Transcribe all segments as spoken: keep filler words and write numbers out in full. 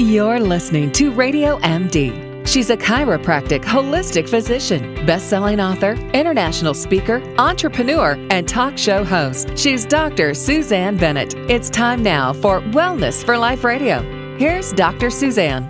You're listening to Radio M D. She's a chiropractic holistic physician, best-selling author, international speaker, entrepreneur, and talk show host. She's Doctor Suzanne Bennett. It's time now for Wellness for Life Radio. Here's Doctor Suzanne.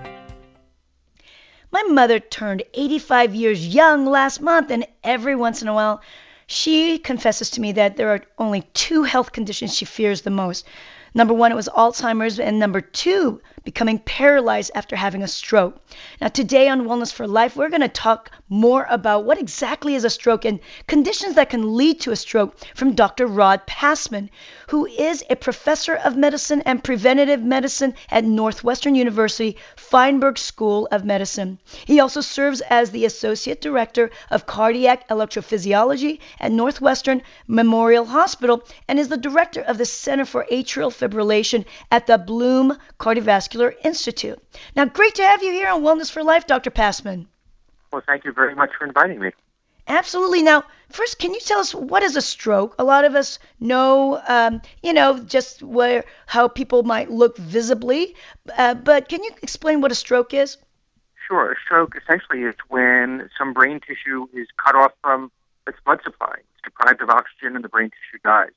My mother turned eighty-five years young last month, and every once in a while, she confesses to me that there are only two health conditions she fears the most. Number one, it was Alzheimer's, and number two, becoming paralyzed after having a stroke. Now, today on Wellness for Life, we're going to talk more about what exactly is a stroke and conditions that can lead to a stroke from Doctor Rod Passman, who is a professor of medicine and preventative medicine at Northwestern University Feinberg School of Medicine. He also serves as the associate director of cardiac electrophysiology at Northwestern Memorial Hospital and is the director of the Center for Atrial Fibrillation at the Bloom Cardiovascular Institute. Now, great to have you here on Wellness for Life, Doctor Passman. Well, thank you very much for inviting me. Absolutely. Now, first, can you tell us what is a stroke? A lot of us know, um, you know, just where how people might look visibly, uh, but can you explain what a stroke is? Sure. A stroke essentially is when some brain tissue is cut off from its blood supply. It's deprived of oxygen and the brain tissue dies.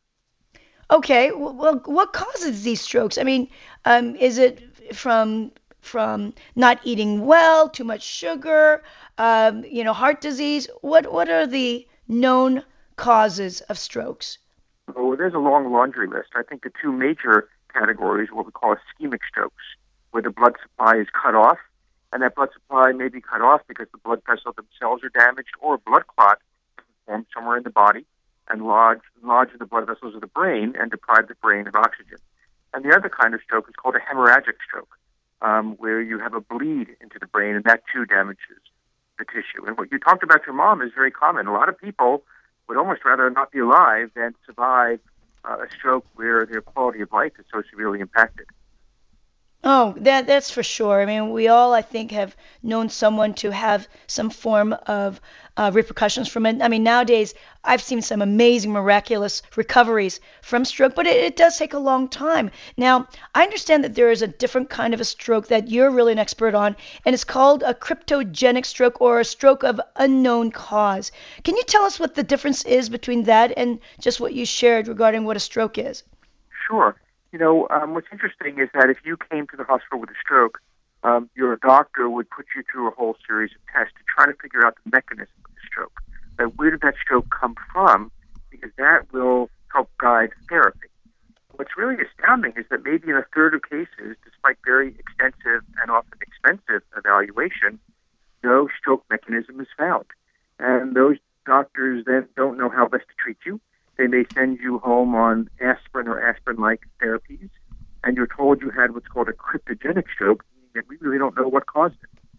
Okay. Well, what causes these strokes? I mean, um, is it from from not eating well, too much sugar, um, you know, heart disease? What what are the known causes of strokes? Oh, there's a long laundry list. I think the two major categories are what we call ischemic strokes, where the blood supply is cut off, and that blood supply may be cut off because the blood vessels themselves are damaged or a blood clot formed somewhere in the body and lodge, lodge in the blood vessels of the brain and deprive the brain of oxygen. And the other kind of stroke is called a hemorrhagic stroke, um, where you have a bleed into the brain, and that too damages the tissue. And what you talked about your mom is very common. A lot of people would almost rather not be alive than survive uh, a stroke where their quality of life is so severely impacted. Oh, that that's for sure. I mean, we all, I think, have known someone to have some form of uh, repercussions from it. I mean, nowadays, I've seen some amazing, miraculous recoveries from stroke, but it, it does take a long time. Now, I understand that there is a different kind of a stroke that you're really an expert on, and it's called a cryptogenic stroke or a stroke of unknown cause. Can you tell us what the difference is between that and just what you shared regarding what a stroke is? Sure. You know, um, what's interesting is that if you came to the hospital with a stroke, um, your doctor would put you through a whole series of tests to try to figure out the mechanism of the stroke. That where did that stroke come from? Because that will help guide therapy. What's really astounding is that maybe in a third of cases, despite very extensive and often expensive evaluation, no stroke mechanism is found. And those doctors then don't know how best to treat you. They may send you home on aspirin or aspirin-like therapies, and you're told you had what's called a cryptogenic stroke, meaning that we really don't know what caused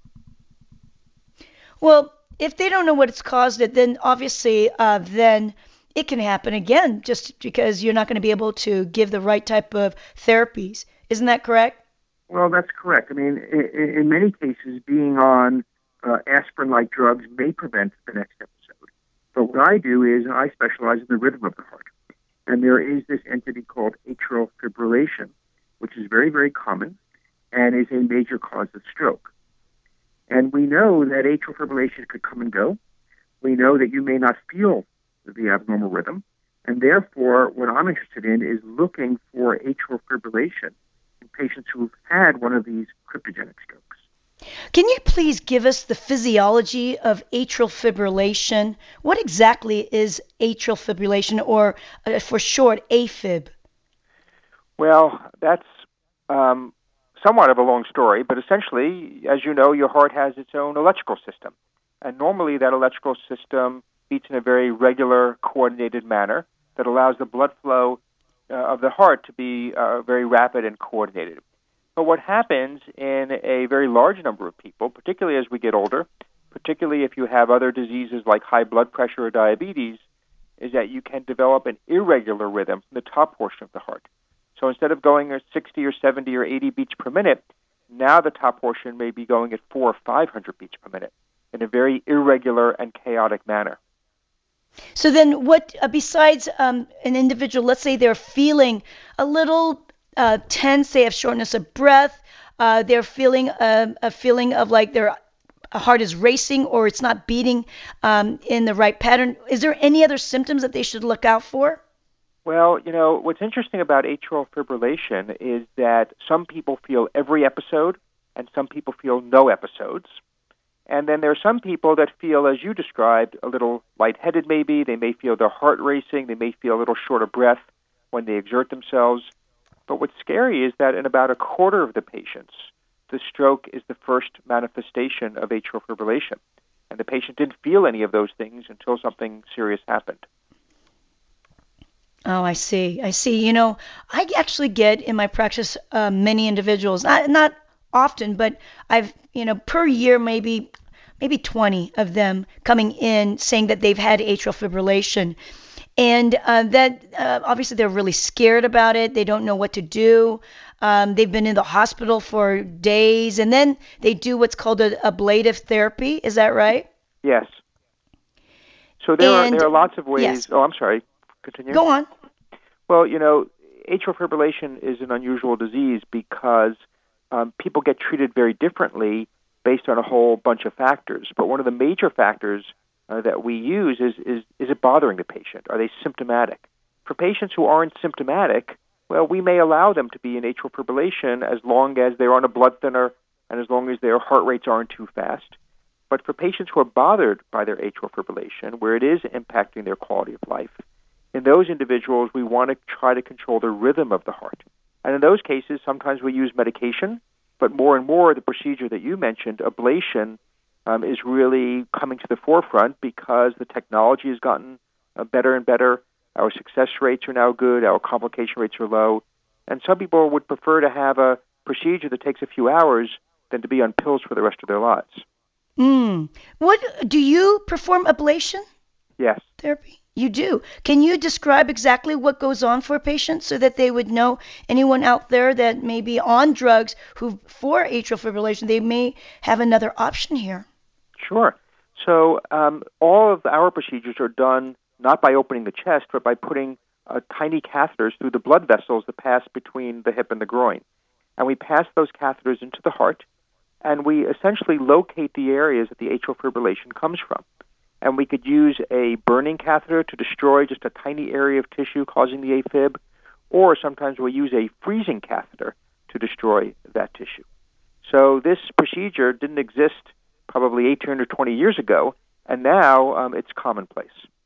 it. Well, if they don't know what's caused it, then obviously uh, then it can happen again just because you're not going to be able to give the right type of therapies. Isn't that correct? Well, that's correct. I mean, in, in many cases, being on uh, aspirin-like drugs may prevent the next episode. But what I do is I specialize in the rhythm of the heart. And there is this entity called atrial fibrillation, which is very, very common and is a major cause of stroke. And we know that atrial fibrillation could come and go. We know that you may not feel the abnormal rhythm. And therefore, what I'm interested in is looking for atrial fibrillation in patients who've had one of these cryptogenic strokes. Can you please give us the physiology of atrial fibrillation? What exactly is atrial fibrillation, or uh, for short, AFib? Well, that's um, somewhat of a long story, but essentially, as you know, your heart has its own electrical system. And normally that electrical system beats in a very regular, coordinated manner that allows the blood flow uh, of the heart to be uh, very rapid and coordinated. But what happens in a very large number of people, particularly as we get older, particularly if you have other diseases like high blood pressure or diabetes, is that you can develop an irregular rhythm from the top portion of the heart. So instead of going at sixty or seventy or eighty beats per minute, now the top portion may be going at four or five hundred beats per minute in a very irregular and chaotic manner. So then what, uh, besides um, an individual, let's say they're feeling a little uh, tense. They have shortness of breath. Uh, they're feeling a, a feeling of like their heart is racing or it's not beating um, in the right pattern. Is there any other symptoms that they should look out for? Well, you know, what's interesting about atrial fibrillation is that some people feel every episode and some people feel no episodes. And then there are some people that feel, as you described, a little lightheaded maybe. They may feel their heart racing. They may feel a little short of breath when they exert themselves. But what's scary is that in about a quarter of the patients, the stroke is the first manifestation of atrial fibrillation. And the patient didn't feel any of those things until something serious happened. Oh, I see. I see. You know, I actually get in my practice uh, many individuals, not not often, but I've, you know, per year maybe maybe twenty of them coming in saying that they've had atrial fibrillation. And uh, that uh, obviously they're really scared about it. They don't know what to do. Um, they've been in the hospital for days, and then they do what's called an ablative therapy. Is that right? Yes. So there and, are there are lots of ways. Yes. Oh, I'm sorry. Continue. Go on. Well, you know, atrial fibrillation is an unusual disease because um, people get treated very differently based on a whole bunch of factors. But one of the major factors uh, that we use is, is, is it bothering the patient? Are they symptomatic? For patients who aren't symptomatic, well, we may allow them to be in atrial fibrillation as long as they're on a blood thinner and as long as their heart rates aren't too fast. But for patients who are bothered by their atrial fibrillation, where it is impacting their quality of life, in those individuals, we want to try to control the rhythm of the heart. And in those cases, sometimes we use medication, but more and more the procedure that you mentioned, ablation, um, is really coming to the forefront because the technology has gotten uh, better and better. Our success rates are now good. Our complication rates are low. And some people would prefer to have a procedure that takes a few hours than to be on pills for the rest of their lives. Mm. What do you perform ablation? Yes. Therapy? You do. Can you describe exactly what goes on for a patient so that they would know, anyone out there that may be on drugs who for atrial fibrillation, they may have another option here? Sure. So um, all of our procedures are done not by opening the chest, but by putting uh, tiny catheters through the blood vessels that pass between the hip and the groin. And we pass those catheters into the heart, and we essentially locate the areas that the atrial fibrillation comes from. And we could use a burning catheter to destroy just a tiny area of tissue causing the AFib, or sometimes we'll use a freezing catheter to destroy that tissue. So this procedure didn't exist probably eighteen or twenty years ago, and now um, it's commonplace.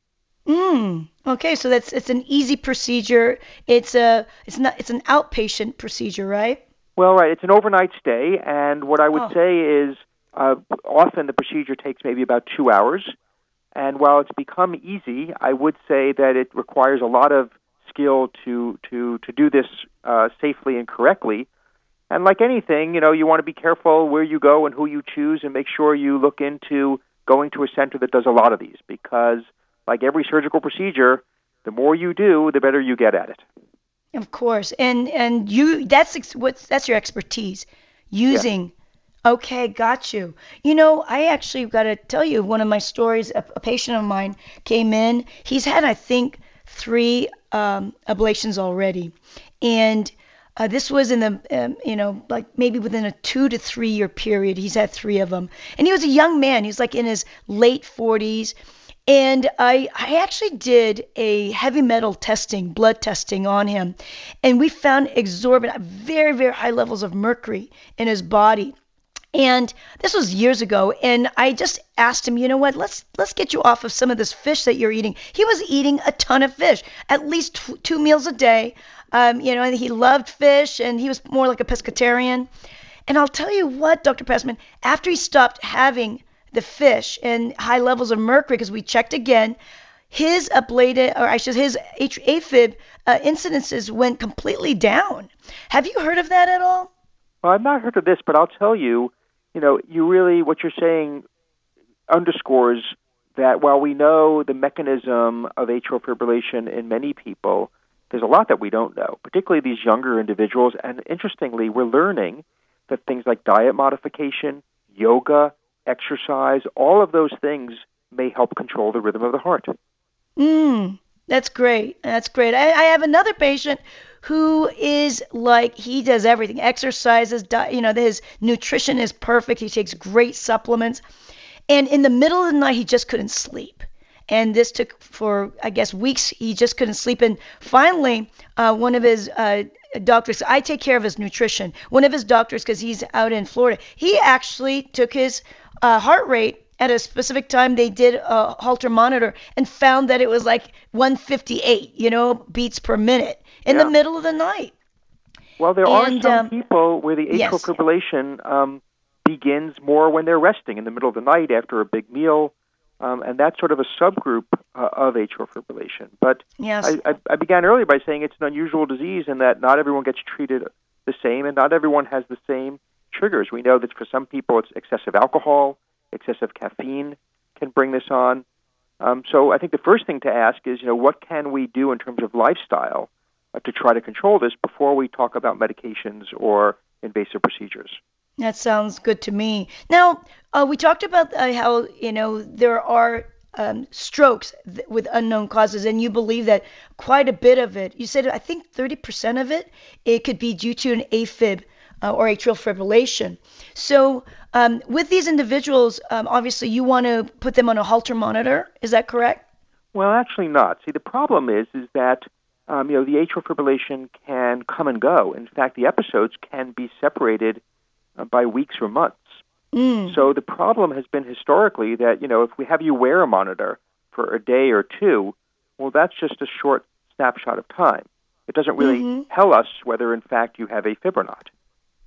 Mm, okay, so that's it's an easy procedure. It's a it's not it's an outpatient procedure, right? Well, right. It's an overnight stay, and what I would oh. say is uh, often the procedure takes maybe about two hours. And while it's become easy, I would say that it requires a lot of skill to to to do this uh, safely and correctly. And like anything, you know, you want to be careful where you go and who you choose, and make sure you look into going to a center that does a lot of these, because like every surgical procedure, the more you do, the better you get at it. Of course, and and you that's ex- what's that's your expertise, using. Yeah. Okay, got you. You know, I actually got to tell you one of my stories. A, a patient of mine came in. He's had, I think, three um, ablations already, and uh, this was in the, um, you know, like maybe within a two to three year period. He's had three of them, and he was a young man. He was like in his late forties. And I, I actually did a heavy metal testing, blood testing on him, and we found exorbitant, very, very high levels of mercury in his body. And this was years ago, and I just asked him, you know what, let's let's get you off of some of this fish that you're eating. He was eating a ton of fish, at least t- two meals a day. Um, you know, and he loved fish, and he was more like a pescatarian. And I'll tell you what, Doctor Passman, after he stopped having the fish and high levels of mercury, because we checked again, his ablated, or I should, his AFib uh, incidences went completely down. Have you heard of that at all? Well, I've not heard of this, but I'll tell you, you know, you really, what you're saying underscores that while we know the mechanism of atrial fibrillation in many people, there's a lot that we don't know, particularly these younger individuals. And interestingly, we're learning that things like diet modification, yoga, exercise, all of those things may help control the rhythm of the heart. Mm, that's great. That's great. I, I have another patient who is like, he does everything, exercises, di- you know, his nutrition is perfect. He takes great supplements. And in the middle of the night, he just couldn't sleep. And this took for, I guess, weeks. He just couldn't sleep. And finally, uh, one of his uh, doctors, I take care of his nutrition. One of his doctors, because he's out in Florida, he actually took his uh, heart rate at a specific time. They did a Holter monitor and found that it was like one fifty-eight, you know, beats per minute in yeah. the middle of the night. Well, there and, are some um, people where the atrial yes. fibrillation um, begins more when they're resting in the middle of the night after a big meal. Um, and that's sort of a subgroup uh, of atrial fibrillation. But yes. I, I, I began earlier by saying it's an unusual disease in that not everyone gets treated the same, and not everyone has the same triggers. We know that for some people it's excessive alcohol, excessive caffeine can bring this on. Um, so I think the first thing to ask is, you know, what can we do in terms of lifestyle uh, to try to control this before we talk about medications or invasive procedures? That sounds good to me. Now, uh, we talked about uh, how, you know, there are um, strokes th- with unknown causes, and you believe that quite a bit of it, you said, I think thirty percent of it, it could be due to an AFib uh, or atrial fibrillation. So um, with these individuals, um, obviously you want to put them on a Holter monitor. Is that correct? Well, actually not. See, the problem is, is that um, you know, the atrial fibrillation can come and go. In fact, the episodes can be separated uh, by weeks or months. Mm. So the problem has been historically that, you know, if we have you wear a monitor for a day or two, well, that's just a short snapshot of time. It doesn't really mm-hmm. tell us whether, in fact, you have AFib or not.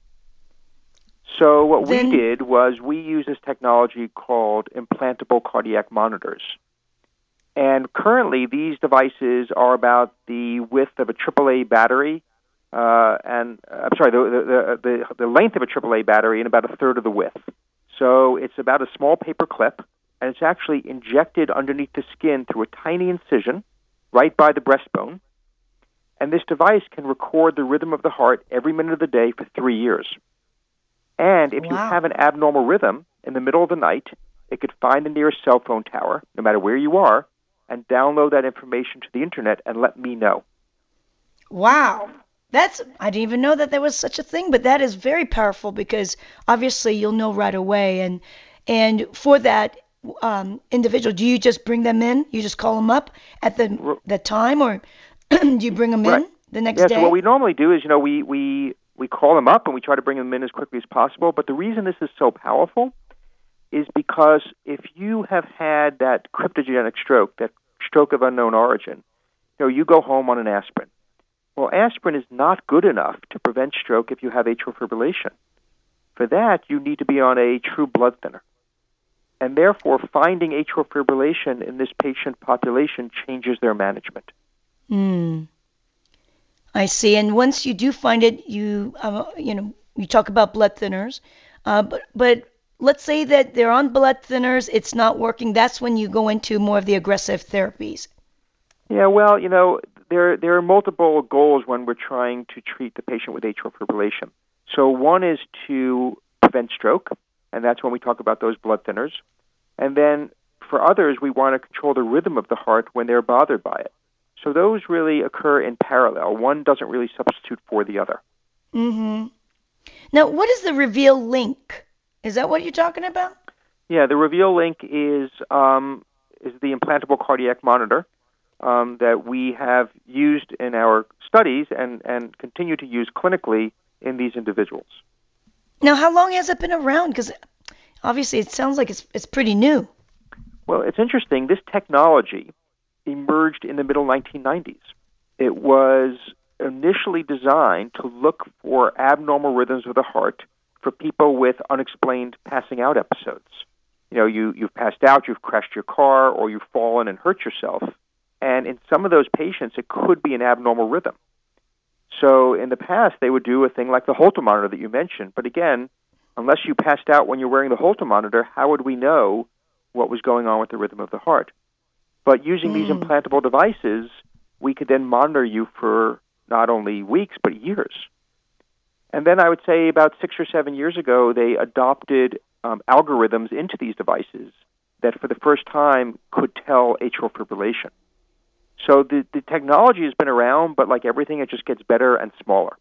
So what Then, we did was we used this technology called implantable cardiac monitors. And currently, these devices are about the width of a triple A battery, uh, and uh, I'm sorry, the, the the the length of a triple A battery and about a third of the width. So it's about a small paper clip, and it's actually injected underneath the skin through a tiny incision right by the breastbone. And this device can record the rhythm of the heart every minute of the day for three years. And if wow. you have an abnormal rhythm in the middle of the night, it could find the nearest cell phone tower, no matter where you are, and download that information to the internet and let me know. Wow. That's, I didn't even know that there was such a thing, but that is very powerful because obviously you'll know right away. And and for that um, individual, do you just bring them in? You just call them up at the the time, or do you bring them right. in the next yeah, day? So what we normally do is, you know, we, we, we call them up and we try to bring them in as quickly as possible. But the reason this is so powerful is because if you have had that cryptogenic stroke, that stroke of unknown origin, you know, you go home on an aspirin. Well, aspirin is not good enough to prevent stroke if you have atrial fibrillation. For that, you need to be on a true blood thinner. And therefore, finding atrial fibrillation in this patient population changes their management. Hmm. I see. And once you do find it, you uh, you know, you talk about blood thinners, uh, but but let's say that they're on blood thinners, it's not working. That's when you go into more of the aggressive therapies. Yeah, well, you know, there there are multiple goals when we're trying to treat the patient with atrial fibrillation. So one is to prevent stroke, and that's when we talk about those blood thinners. And then for others, we want to control the rhythm of the heart when they're bothered by it. So those really occur in parallel. One doesn't really substitute for the other. Mm-hmm. Now, what is the Reveal Link? Is that what you're talking about? Yeah, the Reveal Link is um, is the implantable cardiac monitor um, that we have used in our studies and, and continue to use clinically in these individuals. Now, how long has it been around? Because obviously it sounds like it's it's pretty new. Well, it's interesting. This technology emerged in the middle nineteen nineties. It was initially designed to look for abnormal rhythms of the heart for people with unexplained passing out episodes. You know, you, you've passed out, you've crashed your car, or you've fallen and hurt yourself. And in some of those patients, it could be an abnormal rhythm. So in the past, they would do a thing like the Holter monitor that you mentioned. But again, unless you passed out when you're wearing the Holter monitor, how would we know what was going on with the rhythm of the heart? But using mm. these implantable devices, we could then monitor you for not only weeks, but years. And then I would say about six or seven years ago, they adopted um, algorithms into these devices that for the first time could tell atrial fibrillation. So the, the technology has been around, but like everything, it just gets better and smaller.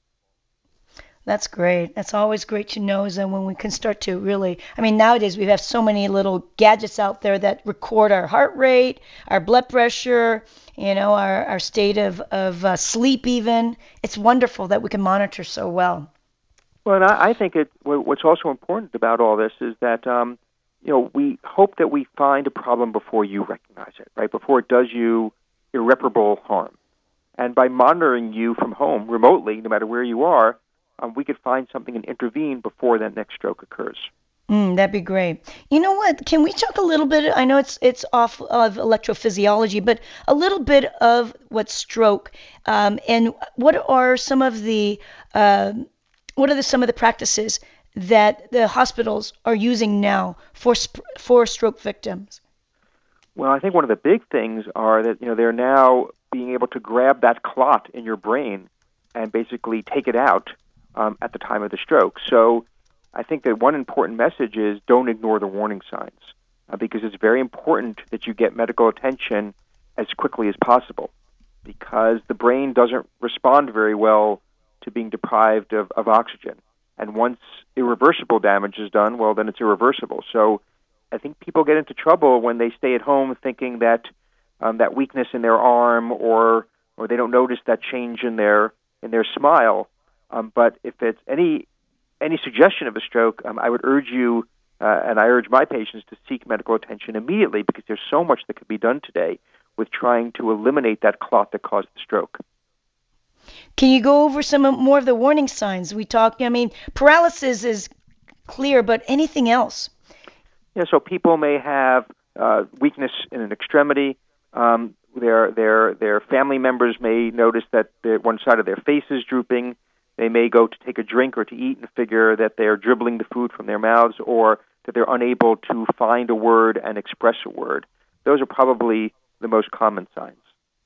That's great. That's always great to know, is that when we can start to really, I mean, nowadays we have so many little gadgets out there that record our heart rate, our blood pressure, you know, our, our state of, of uh, sleep even. It's wonderful that we can monitor so well. Well, and I, I think it, what's also important about all this is that, um, you know, we hope that we find a problem before you recognize it, right, before it does you irreparable harm. And by monitoring you from home remotely, no matter where you are, Um, we could find something and intervene before that next stroke occurs. Mm, that'd be great. You know what? Can we talk a little bit? I know it's it's off of electrophysiology, but a little bit of what's stroke, um, and what are some of the uh, what are the, some of the practices that the hospitals are using now for sp- for stroke victims? Well, I think one of the big things are that you know they're now being able to grab that clot in your brain and basically take it out Um, at the time of the stroke. So I think that one important message is don't ignore the warning signs uh, because it's very important that you get medical attention as quickly as possible because the brain doesn't respond very well to being deprived of, of oxygen. And once irreversible damage is done, well, then it's irreversible. So I think people get into trouble when they stay at home thinking that um, that weakness in their arm or or they don't notice that change in their in their smile. Um, but if it's any any suggestion of a stroke, um, I would urge you, uh, and I urge my patients to seek medical attention immediately because there's so much that could be done today with trying to eliminate that clot that caused the stroke. Can you go over some more of the warning signs? We talk, I mean, paralysis is clear, but anything else? Yeah, so people may have uh, weakness in an extremity. Um, their their their family members may notice that the, one side of their face is drooping. They may go to take a drink or to eat and figure that they're dribbling the food from their mouths or that they're unable to find a word and express a word. Those are probably the most common signs.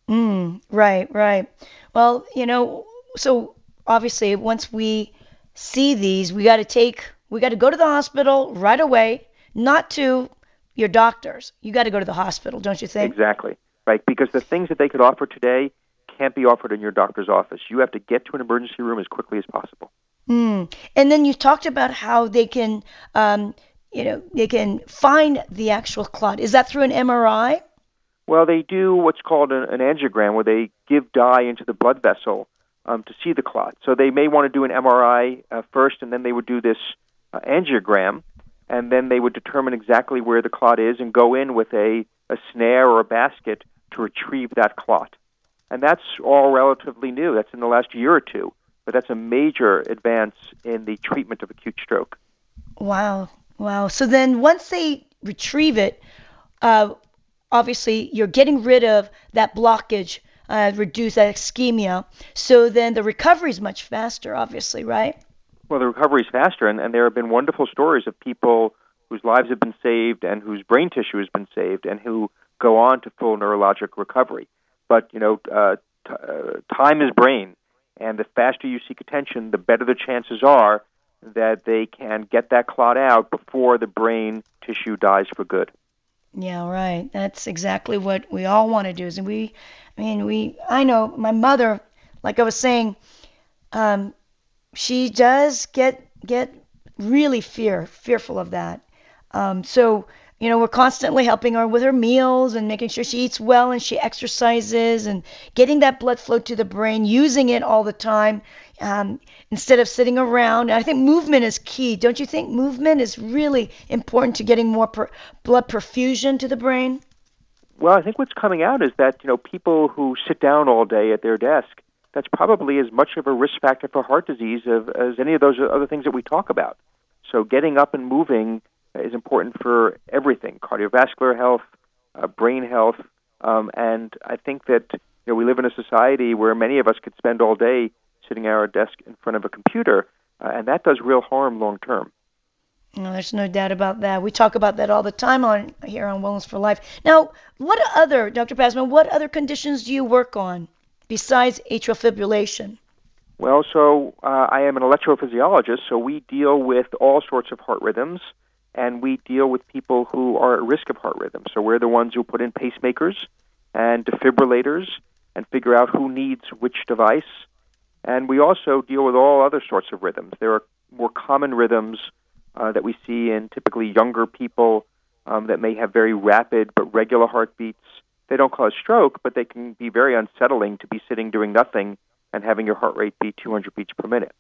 Mm, right, right. Well, you know, so obviously once we see these, we got to take, we got to go to the hospital right away, not to your doctors. You got to go to the hospital, don't you think? Exactly, right, because the things that they could offer today can't be offered in your doctor's office. You have to get to an emergency room as quickly as possible. Mm. And then you talked about how they can, um, you know, they can find the actual clot. Is that through an M R I? Well, they do what's called an, an angiogram, where they give dye into the blood vessel um, to see the clot. So they may want to do an M R I uh, first, and then they would do this uh, angiogram, and then they would determine exactly where the clot is and go in with a, a snare or a basket to retrieve that clot. And that's all relatively new. That's in the last year or two. But that's a major advance in the treatment of acute stroke. Wow. Wow. So then once they retrieve it, uh, obviously you're getting rid of that blockage, uh, reduce that ischemia. So then the recovery is much faster, obviously, right? Well, the recovery is faster, and, and there have been wonderful stories of people whose lives have been saved and whose brain tissue has been saved and who go on to full neurologic recovery. But, you know, uh, t- uh, time is brain, and the faster you seek attention, the better the chances are that they can get that clot out before the brain tissue dies for good. Yeah, right. That's exactly what we all want to do. Is we, I mean, we. I know my mother, like I was saying, um, she does get get really fear fearful of that. Um, so. You know, we're constantly helping her with her meals and making sure she eats well and she exercises and getting that blood flow to the brain, using it all the time um, instead of sitting around. I think movement is key. Don't you think movement is really important to getting more per- blood perfusion to the brain? Well, I think what's coming out is that, you know, people who sit down all day at their desk, that's probably as much of a risk factor for heart disease of, as any of those other things that we talk about. So getting up and moving is important for everything, cardiovascular health, uh, brain health, um, and I think that you know we live in a society where many of us could spend all day sitting at our desk in front of a computer, uh, and that does real harm long term. No, there's no doubt about that. We talk about that all the time on here on Wellness for Life. Now, what other, Doctor Passman, what other conditions do you work on besides atrial fibrillation? Well, so uh, I am an electrophysiologist, so we deal with all sorts of heart rhythms. And we deal with people who are at risk of heart rhythm. So we're the ones who put in pacemakers, and defibrillators and figure out who needs which device. And we also deal with all other sorts of rhythms. There are more common rhythms uh, that we see in typically younger people um, that may have very rapid but regular heartbeats. They don't cause stroke, but they can be very unsettling to be sitting doing nothing and having your heart rate be two hundred beats per minute.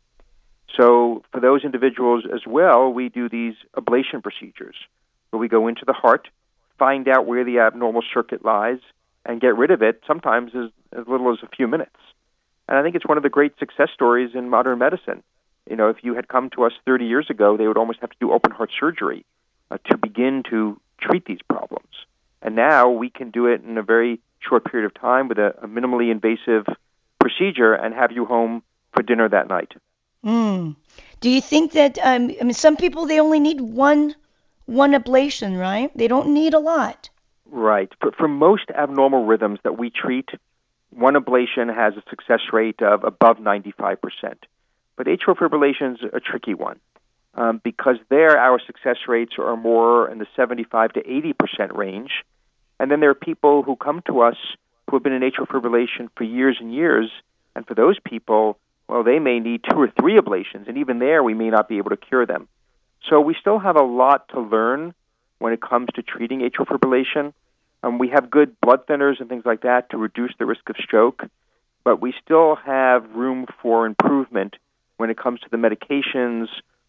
So for those individuals as well, we do these ablation procedures where we go into the heart, find out where the abnormal circuit lies, and get rid of it, sometimes as, as little as a few minutes. And I think it's one of the great success stories in modern medicine. You know, if you had come to us thirty years ago, they would almost have to do open heart surgery uh, to begin to treat these problems. And now we can do it in a very short period of time with a, a minimally invasive procedure and have you home for dinner that night. Mm. Do you think that, um, I mean, some people, they only need one one ablation, right? They don't need a lot. Right. For, for most abnormal rhythms that we treat, one ablation has a success rate of above ninety-five percent. But atrial fibrillation is a tricky one um, because there our success rates are more in the seventy-five to eighty percent range. And then there are people who come to us who have been in atrial fibrillation for years and years, and for those people, well, they may need two or three ablations, and even there we may not be able to cure them. So we still have a lot to learn when it comes to treating atrial fibrillation. Um, we have good blood thinners and things like that to reduce the risk of stroke, but we still have room for improvement when it comes to the medications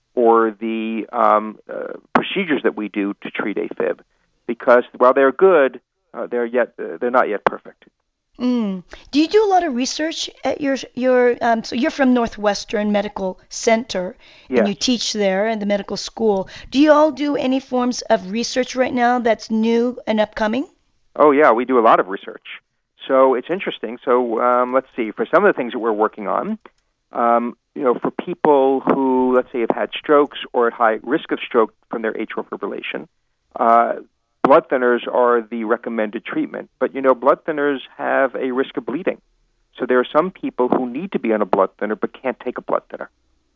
or the um, uh, procedures that we do to treat AFib, because while they're good, uh, they're yet uh, they're not yet perfect. Mm. Do you do a lot of research at your your? Um, so you're from Northwestern Medical Center, Yes. and you teach there in the medical school. Do you all do any forms of research right now that's new and upcoming? Oh, yeah, we do a lot of research. So it's interesting. So um, let's see. For some of the things that we're working on, um, you know, for people who, let's say, have had strokes or at high risk of stroke from their atrial fibrillation, uh, blood thinners are the recommended treatment. But, you know, blood thinners have a risk of bleeding. So there are some people who need to be on a blood thinner but can't take a blood thinner.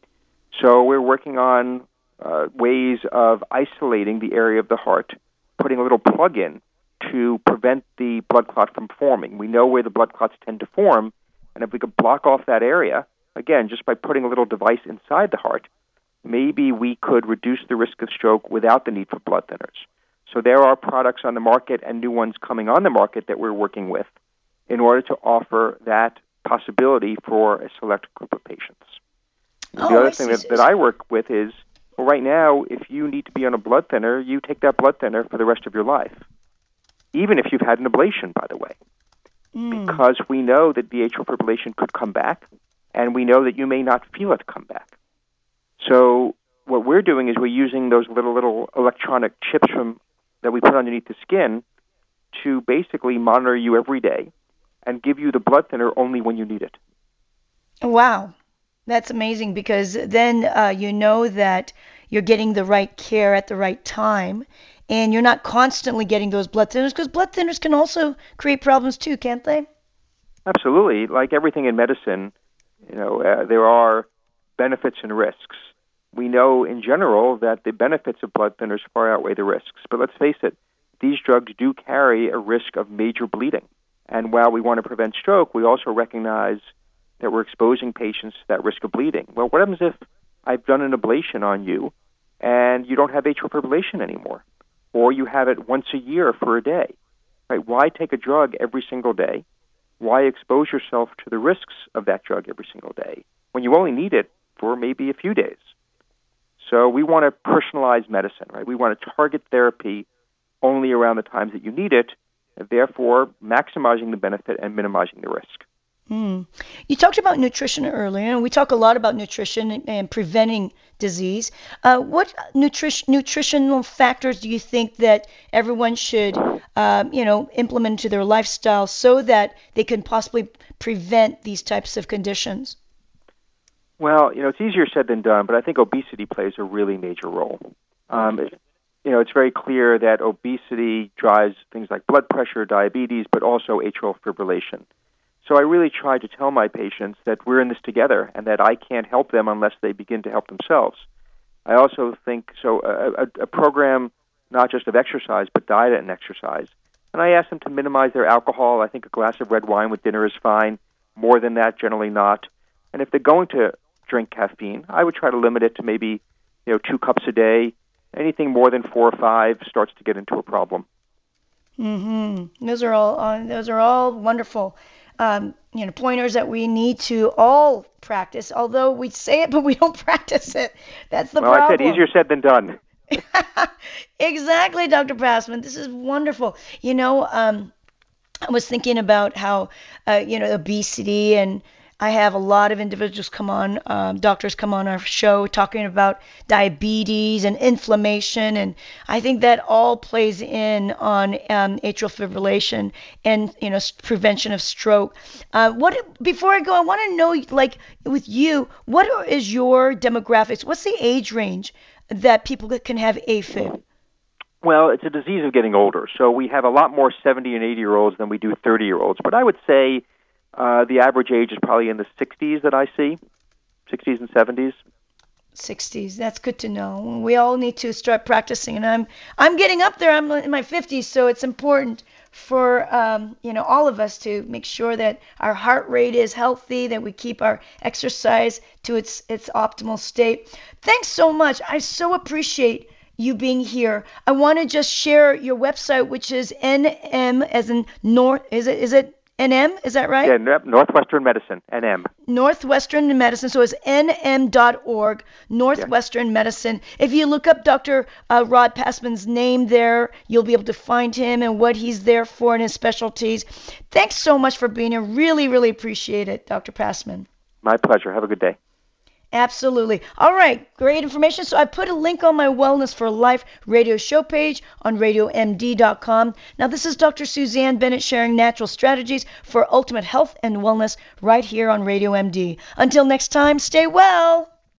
So we're working on uh, ways of isolating the area of the heart, putting a little plug in to prevent the blood clot from forming. We know where the blood clots tend to form, and if we could block off that area, again, just by putting a little device inside the heart, maybe we could reduce the risk of stroke without the need for blood thinners. So there are products on the market and new ones coming on the market that we're working with in order to offer that possibility for a select group of patients. Oh, the other I thing see. that, that I work with is, well, right now, if you need to be on a blood thinner, you take that blood thinner for the rest of your life, even if you've had an ablation, by the way, Mm. because we know that the atrial fibrillation could come back, and we know that you may not feel it come back. So what we're doing is we're using those little, little electronic chips from that we put underneath the skin to basically monitor you every day and give you the blood thinner only when you need it. Wow, that's amazing, because then uh, you know that you're getting the right care at the right time, and you're not constantly getting those blood thinners, because blood thinners can also create problems too, can't they? Absolutely. Like everything in medicine, you know, uh, there are benefits and risks. We know in general that the benefits of blood thinners far outweigh the risks. But let's face it, these drugs do carry a risk of major bleeding. And while we want to prevent stroke, we also recognize that we're exposing patients to that risk of bleeding. Well, what happens if I've done an ablation on you and you don't have atrial fibrillation anymore? Or you have it once a year for a day? Right? Why take a drug every single day? Why expose yourself to the risks of that drug every single day when you only need it for maybe a few days? So we want to personalize medicine, right? We want to target therapy only around the times that you need it, and therefore maximizing the benefit and minimizing the risk. Mm. You talked about nutrition earlier, and we talk a lot about nutrition and, and preventing disease. Uh, what nutrition, nutritional factors do you think that everyone should, um, you know, implement into their lifestyle so that they can possibly prevent these types of conditions? Well, you know, it's easier said than done, but I think obesity plays a really major role. Um, it, you know, it's very clear that obesity drives things like blood pressure, diabetes, but also atrial fibrillation. So I really try to tell my patients that we're in this together and that I can't help them unless they begin to help themselves. I also think, so a, a, a program not just of exercise, but diet and exercise, And I ask them to minimize their alcohol. I think a glass of red wine with dinner is fine. More than that, generally not. And if they're going to drink caffeine, I would try to limit it to maybe, you know, two cups a day. Anything more than four or five starts to get into a problem. Mm-hmm. Those are all uh, those are all wonderful, um, you know, pointers that we need to all practice. Although we say it, but we don't practice it. That's the well, problem. Well, I said easier said than done. Exactly, Doctor Passman. This is wonderful. You know, um, I was thinking about how, uh, you know, obesity, and I have a lot of individuals come on, um, doctors come on our show talking about diabetes and inflammation, and I think that all plays in on um, atrial fibrillation and, you know, prevention of stroke. Uh, what before I go, I want to know, like, with you, what is your demographics? What's the age range that people can have AFib? Well, it's a disease of getting older. So we have a lot more seventy and eighty-year-olds than we do thirty-year-olds. But I would say uh, the average age is probably in the sixties that I see, sixties and seventies. sixties. That's good to know. We all need to start practicing. And I'm I'm getting up there. I'm in my fifties, so it's important for um, you know, all of us to make sure that our heart rate is healthy, that we keep our exercise to its its optimal state. Thanks so much. I so appreciate you being here. I want to just share your website, which is N M as in North. Is it is it N M? Is that right? Yeah, Northwestern Medicine, N M. Northwestern Medicine. So it's N M dot org, Northwestern yeah. Medicine. If you look up Doctor Uh, Rod Passman's name there, you'll be able to find him and what he's there for and his specialties. Thanks so much for being here. Really, really appreciate it, Doctor Passman. My pleasure. Have a good day. Absolutely. All right. Great information. So I put a link on my Wellness for Life radio show page on radio M D dot com. Now, this is Doctor Suzanne Bennett sharing natural strategies for ultimate health and wellness right here on Radio M D. Until next time, stay well.